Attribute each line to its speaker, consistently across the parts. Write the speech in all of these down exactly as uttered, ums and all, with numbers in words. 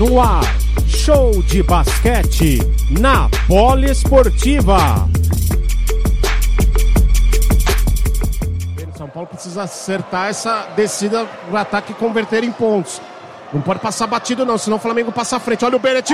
Speaker 1: No ar, show de basquete na Poliesportiva. São Paulo precisa acertar essa descida do ataque e converter em pontos. Não pode passar batido não, senão o Flamengo passa à frente. Olha o Bennett,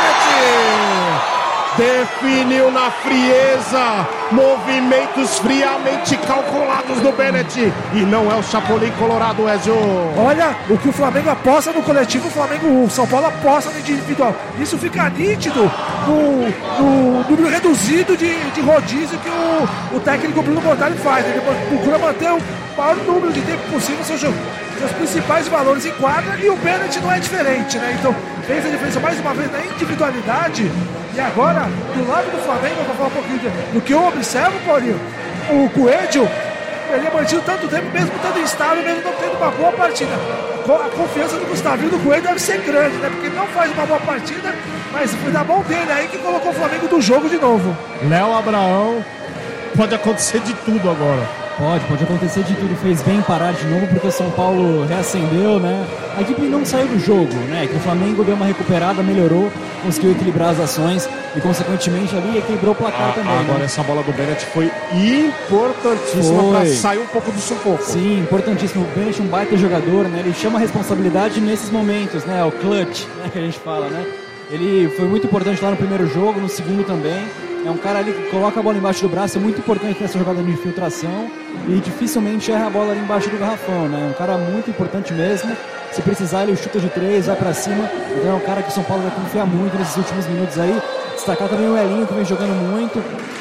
Speaker 1: Bennett! Definiu na frieza, movimentos friamente calculados do Bennett. E não é o Chapolin Colorado, Ezio.
Speaker 2: Olha, o que o Flamengo aposta no coletivo, o Flamengo, o São Paulo aposta no individual. Isso fica nítido no, no número reduzido de, de rodízio que o, o técnico Bruno Mortari faz. Ele procura manter o maior número de tempo possível seus, seus principais valores em quadra, e o Bennett não é diferente, né? Então fez a diferença mais uma vez na individualidade. E agora, do lado do Flamengo, eu vou falar um pouquinho do que eu observo, Paulinho. O Coelho, ele é mantido tanto tempo, mesmo estando instável, mesmo não tendo uma boa partida. A confiança do Gustavinho do Coelho deve ser grande, né? Porque ele não faz uma boa partida, mas foi da mão dele aí que colocou o Flamengo do jogo de novo.
Speaker 1: Léo Abraão, pode acontecer de tudo agora.
Speaker 3: Pode, pode acontecer de tudo. Fez bem parar de novo porque o São Paulo reacendeu, né? A equipe não saiu do jogo, né? Que o Flamengo deu uma recuperada, melhorou, conseguiu equilibrar as ações e, consequentemente, ali equilibrou o placar ah, também.
Speaker 1: Agora, né? Essa bola do Bennett foi importantíssima para sair um pouco do sufoco.
Speaker 3: Sim, importantíssimo. O Bennett é um baita jogador, né? Ele chama a responsabilidade nesses momentos, né? O clutch, né? Que a gente fala, né? Ele foi muito importante lá no primeiro jogo, no segundo também. É um cara ali que coloca a bola embaixo do braço, é muito importante nessa jogada de infiltração e dificilmente erra a bola ali embaixo do garrafão, né? É um cara muito importante mesmo. Se precisar, ele chuta de três, vai pra cima. Então é um cara que o São Paulo vai confiar muito nesses últimos minutos aí. Destacar também o Elinho, que vem jogando muito.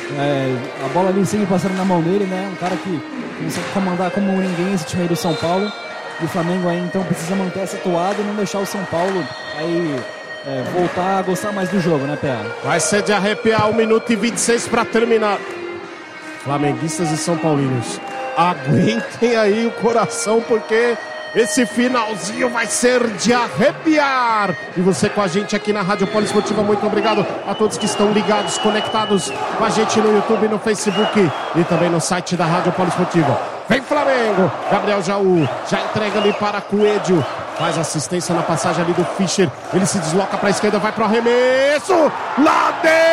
Speaker 3: É, a bola ali sempre passando na mão dele, né? Um cara que consegue comandar como ninguém esse time aí do São Paulo. E o Flamengo aí, então, precisa manter essa toada e não deixar o São Paulo aí... É, voltar a gostar mais do jogo, né, P A?
Speaker 1: Vai ser de arrepiar, um minuto e vinte e seis para terminar. Flamenguistas e São Paulinos, aguentem aí o coração, porque esse finalzinho vai ser de arrepiar. E você com a gente aqui na Rádio Poliesportiva, muito obrigado a todos que estão ligados, conectados com a gente no YouTube, no Facebook e também no site da Rádio Poliesportiva. Vem Flamengo, Gabriel Jaú já entrega ali para Coelho. Faz assistência na passagem ali do Fischer. Ele se desloca para a esquerda, vai para o arremesso. Lá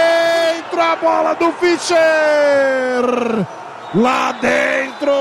Speaker 1: dentro a bola do Fischer. Lá dentro.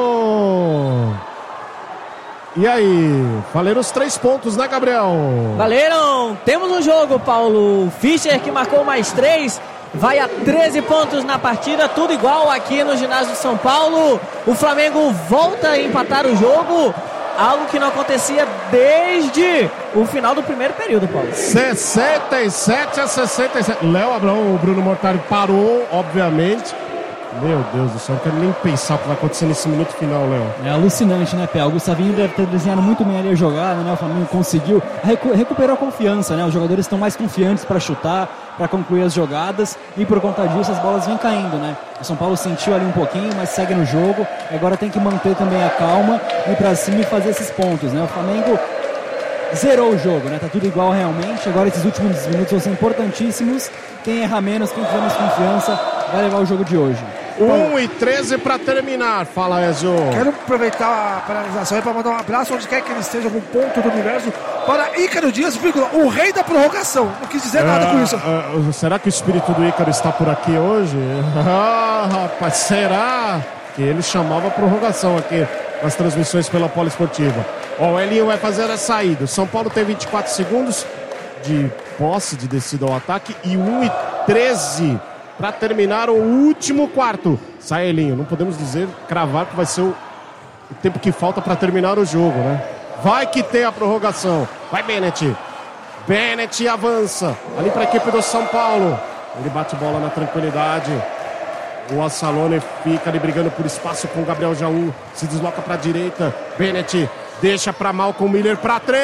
Speaker 1: E aí? Valeram os três pontos, né, Gabriel?
Speaker 4: Valeram. Temos um jogo, Paulo. Fischer que marcou mais três. Vai a treze pontos na partida, tudo igual aqui no ginásio de São Paulo. O Flamengo volta a empatar o jogo. Algo que não acontecia desde o final do primeiro período, Paulo.
Speaker 1: sessenta e sete a sessenta e sete. Léo Abraão, o Bruno Mortari parou, obviamente. Meu Deus do céu, não quero nem pensar o que vai acontecer nesse minuto final, Léo.
Speaker 3: É alucinante, né, Pé? O Gustavinho deve ter desenhado muito bem ali a jogada, né? O Flamengo conseguiu, recu- recuperou a confiança, né? Os jogadores estão mais confiantes para chutar, para concluir as jogadas, e por conta disso as bolas vêm caindo, né? O São Paulo sentiu ali um pouquinho, mas segue no jogo. Agora tem que manter também a calma, ir para cima e fazer esses pontos, né? O Flamengo zerou o jogo, né? Tá tudo igual realmente. Agora esses últimos minutos vão ser importantíssimos. Quem errar menos, quem tiver mais confiança, vai levar o jogo de hoje.
Speaker 1: um e treze para terminar. Fala, Ezio.
Speaker 2: Quero aproveitar a paralisação aí para mandar um abraço onde quer que ele esteja, algum ponto do universo, para Ícaro Dias, vírgula, o rei da prorrogação. Não quis dizer nada
Speaker 1: ah,
Speaker 2: com isso.
Speaker 1: Ah, será que o espírito do Ícaro está por aqui hoje? Ah, rapaz, será que ele chamava a prorrogação aqui nas transmissões pela Poliesportiva? Ó, o Elinho vai fazer a saída. O São Paulo tem vinte e quatro segundos de posse, de descida ao ataque, e um e treze para terminar o último quarto. Sai, Elinho, não podemos dizer, cravar que vai ser o, o tempo que falta para terminar o jogo, né? Vai que tem a prorrogação. Vai Bennett. Bennett avança ali para a equipe do São Paulo. Ele bate bola na tranquilidade. O Assalone fica ali brigando por espaço com o Gabriel Jaú. Se desloca para a direita. Bennett deixa para Malcolm Miller para três.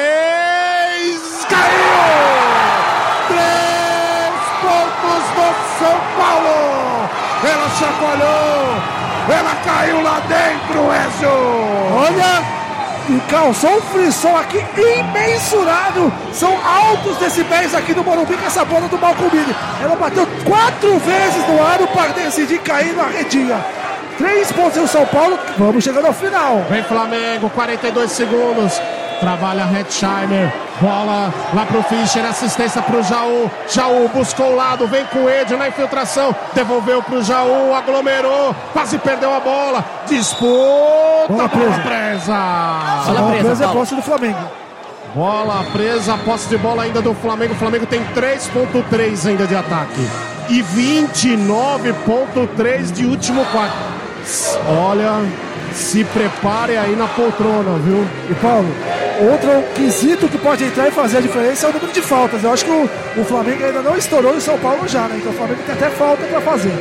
Speaker 1: Caiu! Três pontos do São Paulo. Ela chacoalhou. Ela caiu lá dentro, Ezio.
Speaker 2: Olha, e causou um frisson aqui imensurável. São altos decibéis aqui no Morumbi com essa bola do Malcolm Miller. Ela bateu quatro vezes no aro para decidir cair na redinha. Três pontos em São Paulo. Vamos chegando ao final.
Speaker 1: Vem Flamengo, quarenta e dois segundos. Trabalha Hetzheimer. Bola lá pro Fischer, assistência pro Jaú. Jaú buscou o lado, vem com o Edio na infiltração. Devolveu pro Jaú, aglomerou, quase perdeu a bola. Disputa, bola presa. Bola presa,
Speaker 2: bola presa, presa é posse do Flamengo.
Speaker 1: Bola presa, posse de bola ainda do Flamengo. O Flamengo tem três ponto três ainda de ataque. E vinte e nove ponto três de último quarto. Olha, se prepare aí na poltrona, viu?
Speaker 2: E Paulo, outro quesito que pode entrar e fazer a diferença é o número de faltas. Eu acho que o, o Flamengo ainda não estourou em São Paulo já, né? Então o Flamengo tem até falta para fazer.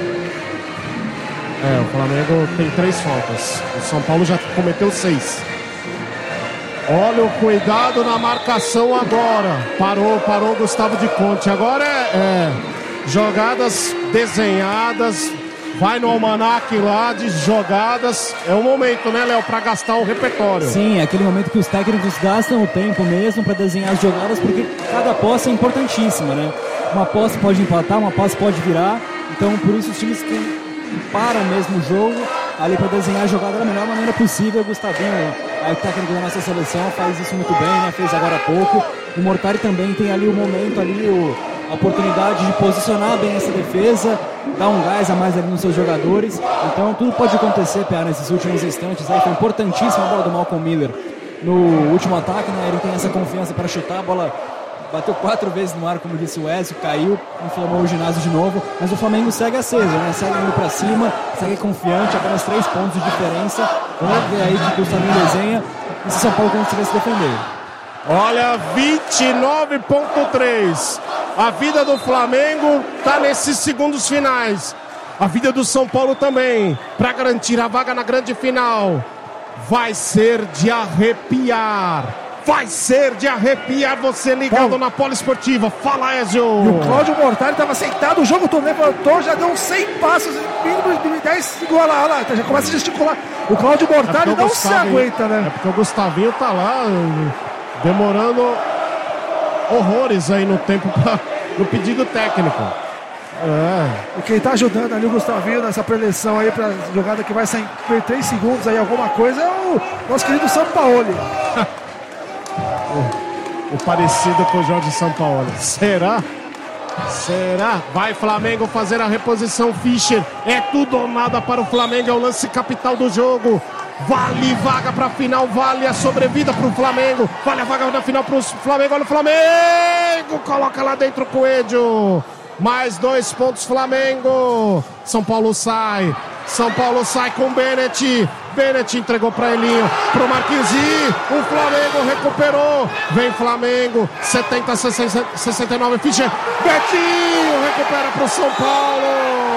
Speaker 1: É, o Flamengo tem três faltas. O São Paulo já cometeu seis. Olha o cuidado na marcação agora. Parou, parou o Gustavo de Conte. Agora é, é jogadas desenhadas. Vai no almanaque lá de jogadas. É o momento, né, Léo, para gastar o repertório.
Speaker 3: Sim, é aquele momento que os técnicos gastam o tempo mesmo para desenhar as jogadas, porque cada posse é importantíssima, né? Uma posse pode empatar, uma posse pode virar. Então, por isso, os times que param mesmo o jogo ali para desenhar a jogada da melhor maneira possível. O Gustavinho, o técnico da nossa seleção, faz isso muito bem, né? Fez agora há pouco. O Mortari também tem ali o momento, ali o, a oportunidade de posicionar bem essa defesa, dar um gás a mais ali nos seus jogadores. Então tudo pode acontecer, P A, nesses últimos instantes. Aí foi importantíssima a bola do Malcolm Miller no último ataque, né? Ele tem essa confiança para chutar, a bola bateu quatro vezes no ar, como disse o Ezio, caiu, inflamou o ginásio de novo, mas o Flamengo segue aceso, né? Segue indo pra cima, segue confiante, apenas três pontos de diferença. Vamos ver aí que o Gustavinho desenha e se São Paulo conseguir se defender.
Speaker 1: Olha, vinte e nove ponto três. A vida do Flamengo tá nesses segundos finais. A vida do São Paulo também, para garantir a vaga na grande final. Vai ser de arrepiar. Vai ser de arrepiar você ligado Bom, na Poliesportiva. Fala, Ezio.
Speaker 2: E o Cláudio Mortari estava sentado o jogo todo, levantou, já deu uns cem passos, mínimo de dez segundos lá, lá, já começa a gesticular. O Cláudio Mortari é não se aguenta, né?
Speaker 1: É porque o Gustavinho tá lá demorando horrores aí no tempo pra, no pedido técnico.
Speaker 2: É. E quem tá ajudando ali o Gustavinho nessa preleção aí pra jogada que vai sair em três segundos aí, alguma coisa, é o nosso querido Sampaoli.
Speaker 1: O, o parecido com o Jorge Sampaoli. Será? Será? Vai Flamengo fazer a reposição. Fischer. É tudo ou nada para o Flamengo. É o lance capital do jogo. Vale vaga para a final. Vale a sobrevida para o Flamengo. Vale a vaga na final para o Flamengo. Olha o Flamengo. Coloca lá dentro o Coelho. Mais dois pontos Flamengo. São Paulo sai. São Paulo sai com Bennett. Bennett entregou para Elinho, pro Marquinhos. O Flamengo recuperou. Vem Flamengo, setenta a sessenta e nove. Fischer, Betinho recupera pro São Paulo.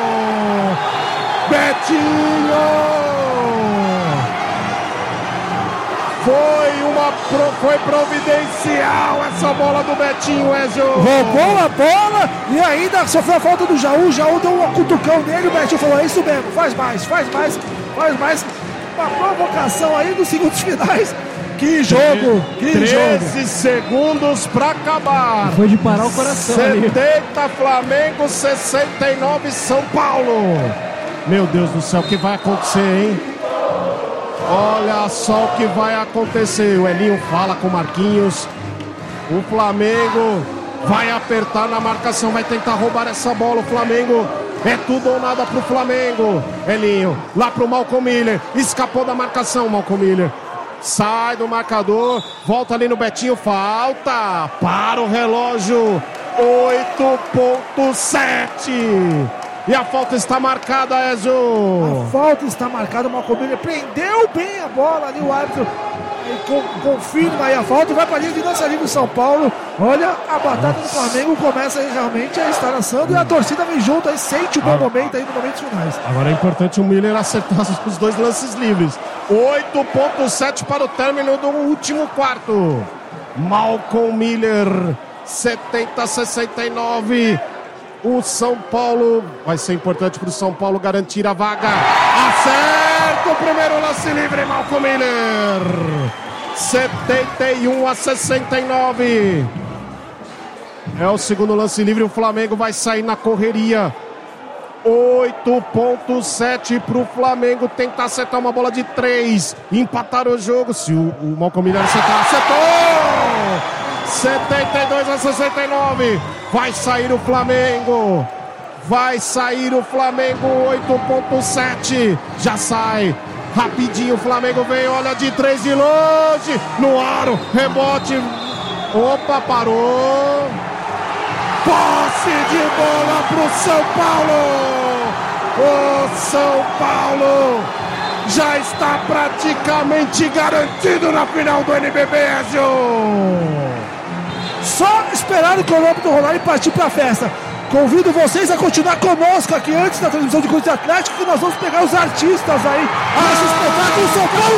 Speaker 1: Betinho! Foi uma pro, foi providencial essa bola do Betinho, Ezio.
Speaker 2: Roubou a bola e ainda sofreu a falta do Jaú. O Jaú deu um cutucão nele. O Betinho falou: é isso mesmo, faz mais, faz mais, faz mais. Uma provocação aí nos segundos finais. Que jogo, que
Speaker 1: treze
Speaker 2: jogo.
Speaker 1: treze segundos para acabar.
Speaker 3: Foi de parar o coração.
Speaker 1: setenta ali. Flamengo, sessenta e nove São Paulo. Meu Deus do céu, o que vai acontecer, hein? Olha só o que vai acontecer. O Elinho fala com o Marquinhos. O Flamengo vai apertar na marcação, vai tentar roubar essa bola. O Flamengo é tudo ou nada pro Flamengo. Elinho, lá pro Malcolm Miller. Escapou da marcação, Malcolm Miller. Sai do marcador, volta ali no Betinho. Falta para o relógio. oito ponto sete. E a falta está marcada, Ezio.
Speaker 2: A falta está marcada, o Malcolm Miller prendeu bem a bola ali, o árbitro confirma aí a falta e vai para a linha de lança livre do São Paulo. Olha, a batata do Flamengo começa realmente a estar assando e a torcida vem junto aí, sente o bom momento aí nos momentos finais.
Speaker 1: Agora é importante o Miller acertar os dois lances livres. oito ponto sete para o término do último quarto. Malcolm Miller, setenta a sessenta e nove. O São Paulo, vai ser importante para o São Paulo garantir a vaga. Acerta o primeiro lance livre, Malcolm Miller. setenta e um a sessenta e nove. É o segundo lance livre, o Flamengo vai sair na correria. oito ponto sete para o Flamengo tentar acertar uma bola de três. Empatar o jogo. Se o, o Malcolm Miller acertar, acertou! setenta e dois a sessenta e nove. Vai sair o Flamengo. Vai sair o Flamengo, oito ponto sete. Já sai. Rapidinho o Flamengo vem, olha de três de longe. No aro, rebote. Opa, parou. Posse de bola pro São Paulo. O São Paulo já está praticamente garantido na final do N B B, Ezio.
Speaker 2: Só esperar o cronômetro rolar e partir para a festa. Convido vocês a continuar conosco aqui antes da transmissão de Corinthians Atlético, que nós vamos pegar os artistas aí nesse espetáculo. São Paulo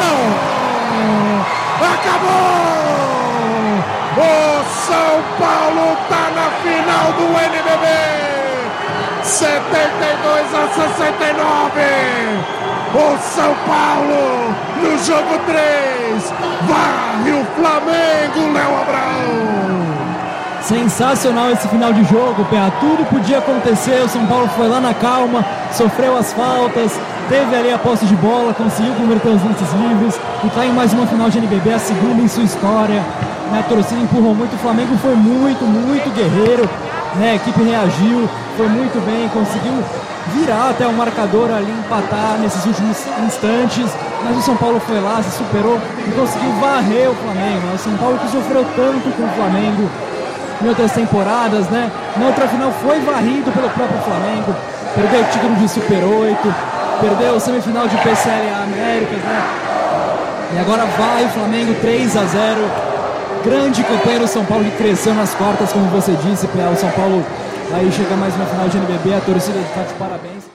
Speaker 2: para a final. Acabou! O São Paulo tá na final do N B B. setenta e dois a sessenta e nove. O São Paulo, no jogo três, varre o Flamengo, Léo Abrão.
Speaker 3: Sensacional esse final de jogo, Pé. Tudo podia acontecer, o São Paulo foi lá na calma, sofreu as faltas, teve ali a posse de bola, conseguiu converter os lances livres e tá em mais uma final de N B B, a segunda em sua história. A torcida empurrou muito, o Flamengo foi muito, muito guerreiro, né? A equipe reagiu, foi muito bem, conseguiu virar até o marcador ali, empatar nesses últimos instantes, mas o São Paulo foi lá, se superou e conseguiu varrer o Flamengo. O São Paulo que sofreu tanto com o Flamengo em outras temporadas, né? Na outra final foi varrido pelo próprio Flamengo, perdeu o título de Super oito, perdeu a semifinal de P C L A Américas, né? E agora vai o Flamengo três a zero. Grande campanha do São Paulo que cresceu nas quartas, como você disse, P A. O São Paulo aí chega mais uma final de N B B, a torcida está de parabéns.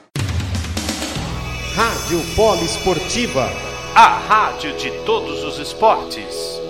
Speaker 5: Rádio Poliesportiva, a rádio de todos os esportes.